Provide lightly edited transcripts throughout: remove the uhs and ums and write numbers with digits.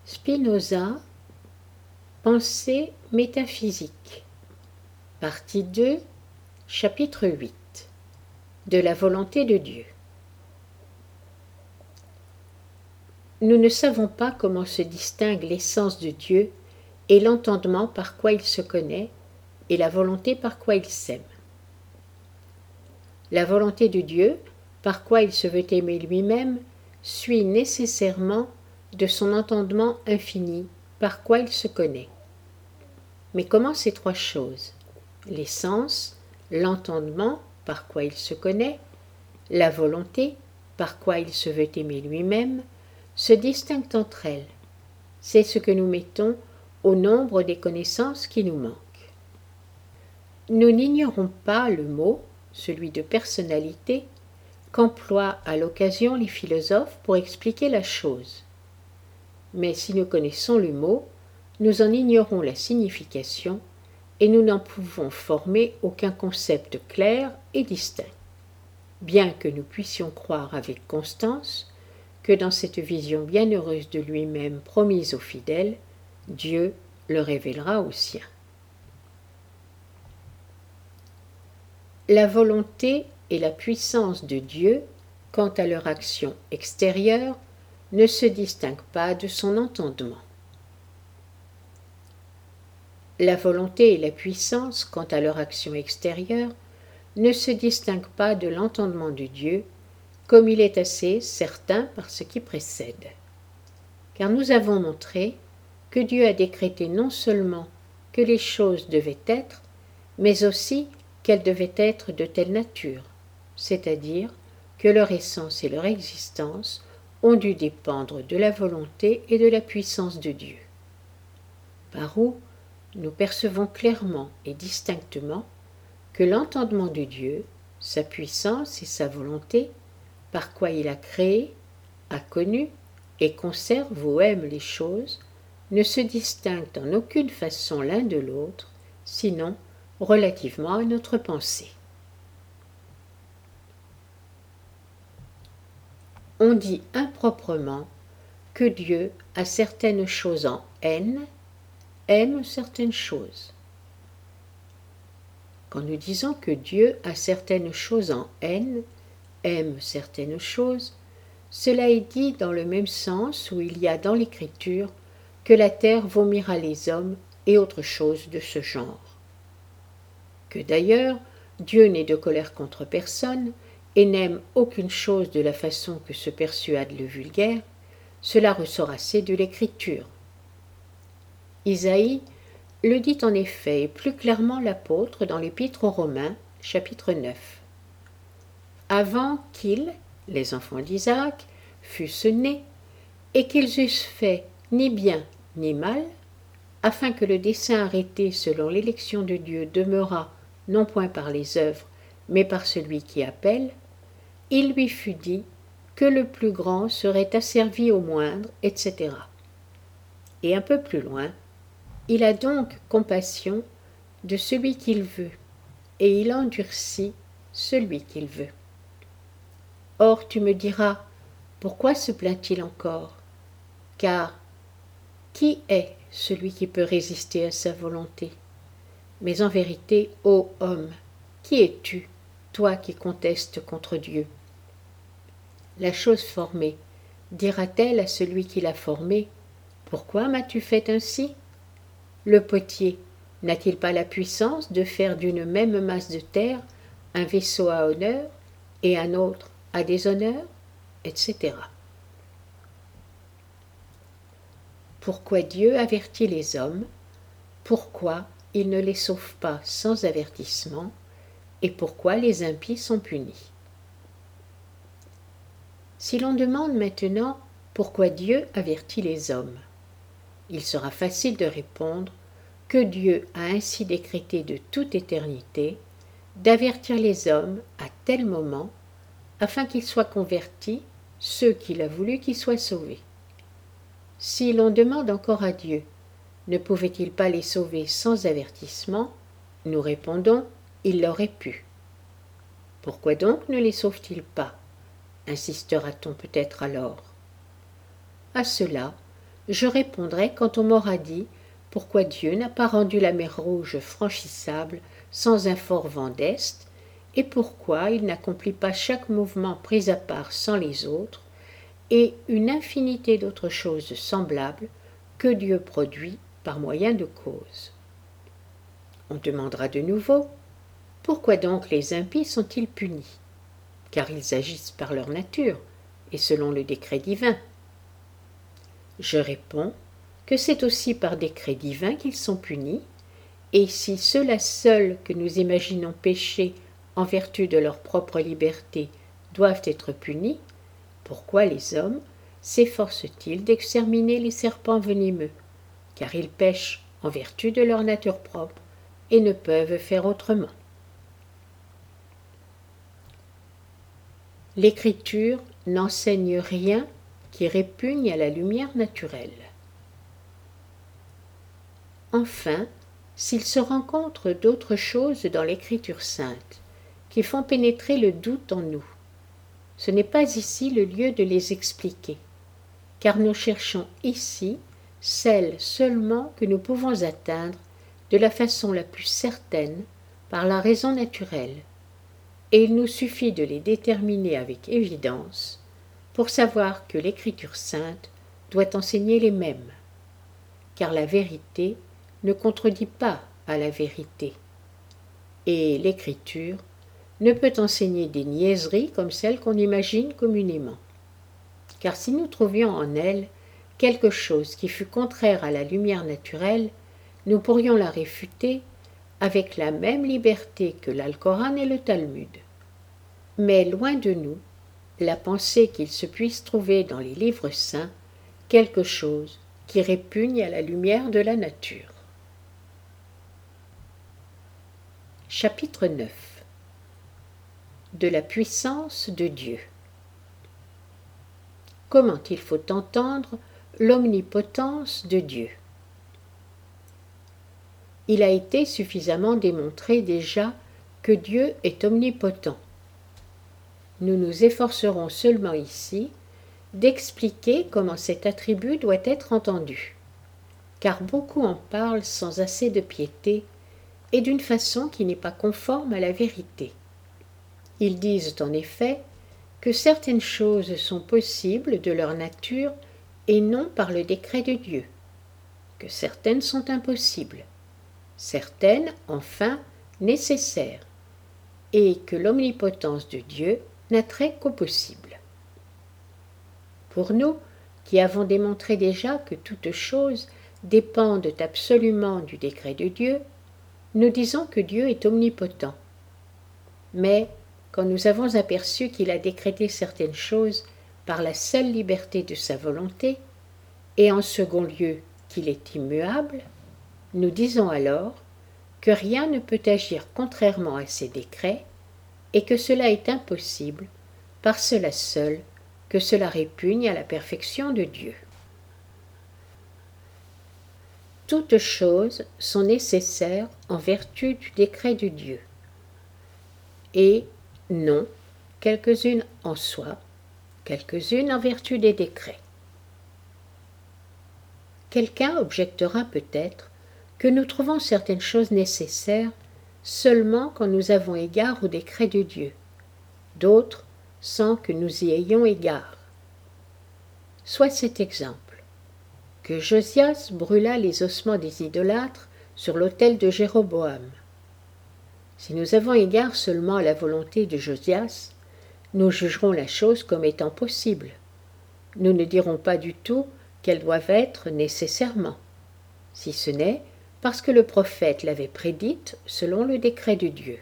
Spinoza, Pensée métaphysique, partie 2, chapitre 8, de la volonté de Dieu. Nous ne savons pas comment se distingue l'essence de Dieu et l'entendement par quoi il se connaît et la volonté par quoi il s'aime. La volonté de Dieu, par quoi il se veut aimer lui-même, suit nécessairement de son entendement infini, par quoi il se connaît. Mais comment ces trois choses, l'essence, l'entendement, par quoi il se connaît, la volonté, par quoi il se veut aimer lui-même, se distinguent entre elles? C'est ce que nous mettons au nombre des connaissances qui nous manquent. Nous n'ignorons pas le mot, celui de personnalité, qu'emploient à l'occasion les philosophes pour expliquer la chose. Mais si nous connaissons le mot, nous en ignorons la signification et nous n'en pouvons former aucun concept clair et distinct, bien que nous puissions croire avec constance que dans cette vision bienheureuse de lui-même promise aux fidèles, Dieu le révélera aux siens. La volonté et la puissance de Dieu, quant à leur action extérieure, ne se distinguent pas de son entendement. La volonté et la puissance, quant à leur action extérieure, ne se distinguent pas de l'entendement de Dieu, comme il est assez certain par ce qui précède. Car nous avons montré que Dieu a décrété non seulement que les choses devaient être, mais aussi qu'elles devaient être de telle nature, c'est-à-dire que leur essence et leur existence ont dû dépendre de la volonté et de la puissance de Dieu. Par où nous percevons clairement et distinctement que l'entendement de Dieu, sa puissance et sa volonté, par quoi il a créé, a connu et conserve ou aime les choses, ne se distinguent en aucune façon l'un de l'autre, sinon relativement à notre pensée. On dit improprement que Dieu a certaines choses en haine, aime certaines choses. Quand nous disons que Dieu a certaines choses en haine, aime certaines choses, cela est dit dans le même sens où il y a dans l'Écriture que la terre vomira les hommes et autres choses de ce genre. Que d'ailleurs, Dieu n'est de colère contre personne et n'aime aucune chose de la façon que se persuade le vulgaire, cela ressort assez de l'Écriture. Isaïe le dit en effet, et plus clairement l'apôtre dans l'Épître aux Romains, chapitre 9. Avant qu'ils, les enfants d'Isaac, fussent nés, et qu'ils eussent fait ni bien ni mal, afin que le dessein arrêté selon l'élection de Dieu demeurât non point par les œuvres, mais par celui qui appelle, il lui fut dit que le plus grand serait asservi au moindre, etc. Et un peu plus loin, il a donc compassion de celui qu'il veut, et il endurcit celui qu'il veut. Or tu me diras, pourquoi se plaint-il encore? Car qui est celui qui peut résister à sa volonté? Mais en vérité, ô homme, qui es-tu, toi qui contestes contre Dieu? La chose formée, dira-t-elle à celui qui l'a formée, pourquoi m'as-tu fait ainsi? Le potier n'a-t-il pas la puissance de faire d'une même masse de terre un vaisseau à honneur et un autre à déshonneur, etc. Pourquoi Dieu avertit les hommes? Pourquoi il ne les sauve pas sans avertissement? Et pourquoi les impies sont punis? Si l'on demande maintenant pourquoi Dieu avertit les hommes, il sera facile de répondre que Dieu a ainsi décrété de toute éternité d'avertir les hommes à tel moment afin qu'ils soient convertis, ceux qu'il a voulu qu'ils soient sauvés. Si l'on demande encore à Dieu, ne pouvait-il pas les sauver sans avertissement? Nous répondons, il l'aurait pu. Pourquoi donc ne les sauve-t-il pas? Insistera-t-on peut-être alors. À cela, je répondrai quand on m'aura dit pourquoi Dieu n'a pas rendu la mer Rouge franchissable sans un fort vent d'est, et pourquoi il n'accomplit pas chaque mouvement pris à part sans les autres, et une infinité d'autres choses semblables que Dieu produit par moyen de causes. On demandera de nouveau, pourquoi donc les impies sont-ils punis? Car ils agissent par leur nature, et selon le décret divin. Je réponds que c'est aussi par décret divin qu'ils sont punis, et si ceux-là seuls que nous imaginons pécher en vertu de leur propre liberté doivent être punis, pourquoi les hommes s'efforcent-ils d'exterminer les serpents venimeux? Car ils pêchent en vertu de leur nature propre et ne peuvent faire autrement. L'Écriture n'enseigne rien qui répugne à la lumière naturelle. Enfin, s'il se rencontre d'autres choses dans l'Écriture sainte qui font pénétrer le doute en nous, ce n'est pas ici le lieu de les expliquer, car nous cherchons ici celles seulement que nous pouvons atteindre de la façon la plus certaine par la raison naturelle, et il nous suffit de les déterminer avec évidence pour savoir que l'Écriture sainte doit enseigner les mêmes, car la vérité ne contredit pas à la vérité, et l'Écriture ne peut enseigner des niaiseries comme celles qu'on imagine communément. Car si nous trouvions en elle quelque chose qui fût contraire à la lumière naturelle, nous pourrions la réfuter avec la même liberté que l'Alcoran et le Talmud. Mais loin de nous la pensée qu'il se puisse trouver dans les livres saints quelque chose qui répugne à la lumière de la nature. Chapitre 9. De la puissance de Dieu. Comment il faut entendre l'omnipotence de Dieu? Il a été suffisamment démontré déjà que Dieu est omnipotent. Nous nous efforcerons seulement ici d'expliquer comment cet attribut doit être entendu, car beaucoup en parlent sans assez de piété et d'une façon qui n'est pas conforme à la vérité. Ils disent en effet que certaines choses sont possibles de leur nature et non par le décret de Dieu, que certaines sont impossibles, certaines, enfin, nécessaires, et que l'omnipotence de Dieu n'a trait qu'au possible. Pour nous, qui avons démontré déjà que toutes choses dépendent absolument du décret de Dieu, nous disons que Dieu est omnipotent. Mais, quand nous avons aperçu qu'il a décrété certaines choses par la seule liberté de sa volonté, et en second lieu qu'il est immuable, nous disons alors que rien ne peut agir contrairement à ses décrets, et que cela est impossible par cela seul que cela répugne à la perfection de Dieu. Toutes choses sont nécessaires en vertu du décret de Dieu, et non quelques-unes en soi, quelques-unes en vertu des décrets. Quelqu'un objectera peut-être que nous trouvons certaines choses nécessaires seulement quand nous avons égard au décret de Dieu, d'autres sans que nous y ayons égard. Soit cet exemple, que Josias brûla les ossements des idolâtres sur l'autel de Jéroboam. Si nous avons égard seulement à la volonté de Josias, nous jugerons la chose comme étant possible. Nous ne dirons pas du tout qu'elle doit être nécessairement, si ce n'est parce que le prophète l'avait prédite selon le décret de Dieu.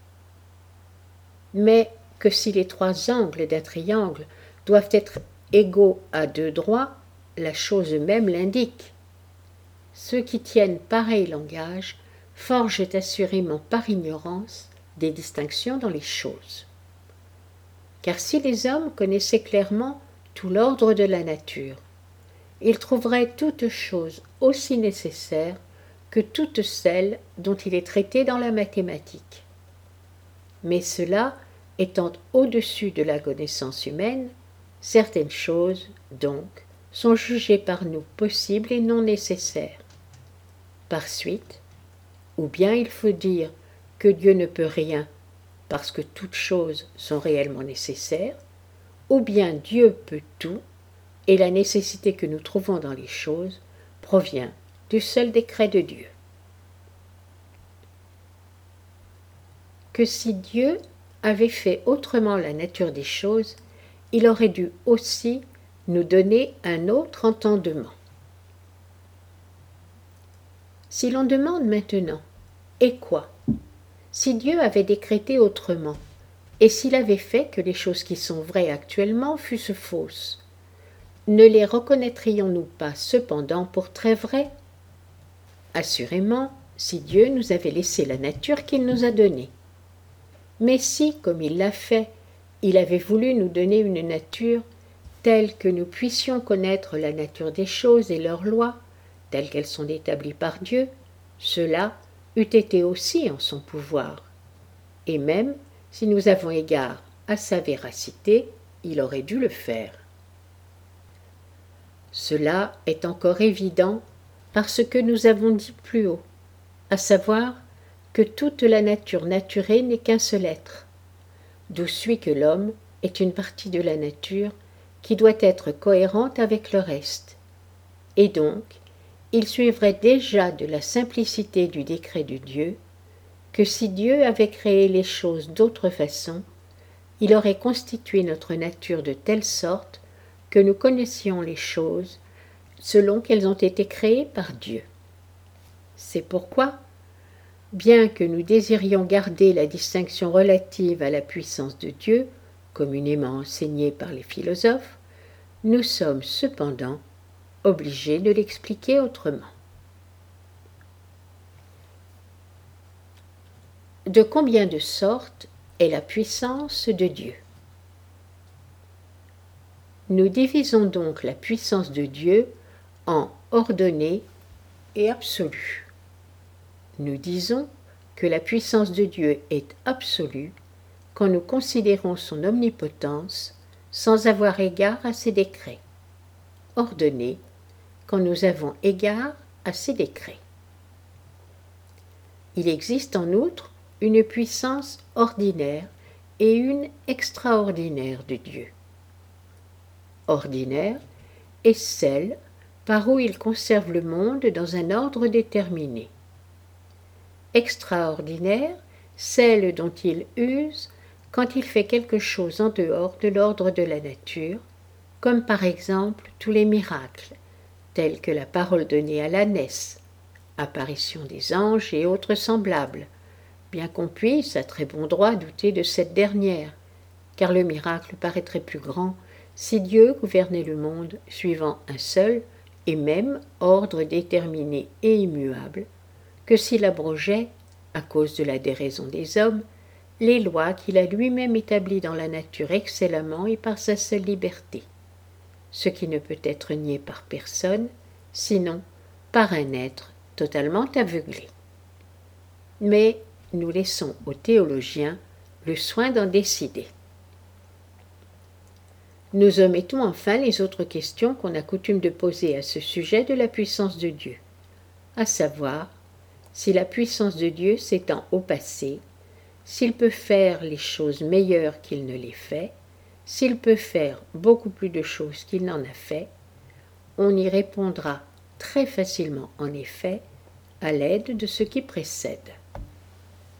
Mais que si les trois angles d'un triangle doivent être égaux à 2 droits, la chose même l'indique. Ceux qui tiennent pareil langage forgent assurément par ignorance des distinctions dans les choses. Car si les hommes connaissaient clairement tout l'ordre de la nature, ils trouveraient toutes choses aussi nécessaires que toutes celles dont il est traité dans la mathématique. Mais cela étant au-dessus de la connaissance humaine, certaines choses, donc, sont jugées par nous possibles et non nécessaires. Par suite, ou bien il faut dire que Dieu ne peut rien parce que toutes choses sont réellement nécessaires, ou bien Dieu peut tout et la nécessité que nous trouvons dans les choses provient du seul décret de Dieu. Que si Dieu avait fait autrement la nature des choses, il aurait dû aussi nous donner un autre entendement. Si l'on demande maintenant « Et quoi ?» Si Dieu avait décrété autrement, et s'il avait fait que les choses qui sont vraies actuellement fussent fausses, ne les reconnaîtrions-nous pas cependant pour très vraies ? Assurément, si Dieu nous avait laissé la nature qu'il nous a donnée. Mais si, comme il l'a fait, il avait voulu nous donner une nature telle que nous puissions connaître la nature des choses et leurs lois, telles qu'elles sont établies par Dieu, cela eût été aussi en son pouvoir. Et même si nous avons égard à sa véracité, il aurait dû le faire. Cela est encore évident parce que nous avons dit plus haut, à savoir que toute la nature naturée n'est qu'un seul être, d'où suit que l'homme est une partie de la nature qui doit être cohérente avec le reste. Et donc, il suivrait déjà de la simplicité du décret de Dieu que si Dieu avait créé les choses d'autre façon, il aurait constitué notre nature de telle sorte que nous connaissions les choses selon qu'elles ont été créées par Dieu. C'est pourquoi, bien que nous désirions garder la distinction relative à la puissance de Dieu, communément enseignée par les philosophes, nous sommes cependant obligés de l'expliquer autrement. De combien de sortes est la puissance de Dieu ? Nous divisons donc la puissance de Dieu en ordonnée et absolue. Nous disons que la puissance de Dieu est absolue quand nous considérons son omnipotence sans avoir égard à ses décrets, ordonnée quand nous avons égard à ses décrets. Il existe en outre une puissance ordinaire et une extraordinaire de Dieu. Ordinaire est celle par où il conserve le monde dans un ordre déterminé. Extraordinaire, celle dont il use quand il fait quelque chose en dehors de l'ordre de la nature, comme par exemple tous les miracles, tels que la parole donnée à l'ânesse, apparition des anges et autres semblables, bien qu'on puisse à très bon droit douter de cette dernière, car le miracle paraîtrait plus grand si Dieu gouvernait le monde suivant un seul et même ordre déterminé et immuable, que s'il abrogeait, à cause de la déraison des hommes, les lois qu'il a lui-même établies dans la nature excellemment et par sa seule liberté, ce qui ne peut être nié par personne, sinon par un être totalement aveuglé. Mais nous laissons aux théologiens le soin d'en décider. Nous omettons enfin les autres questions qu'on a coutume de poser à ce sujet de la puissance de Dieu, à savoir si la puissance de Dieu s'étend au passé, s'il peut faire les choses meilleures qu'il ne les fait, s'il peut faire beaucoup plus de choses qu'il n'en a fait. On y répondra très facilement en effet à l'aide de ce qui précède.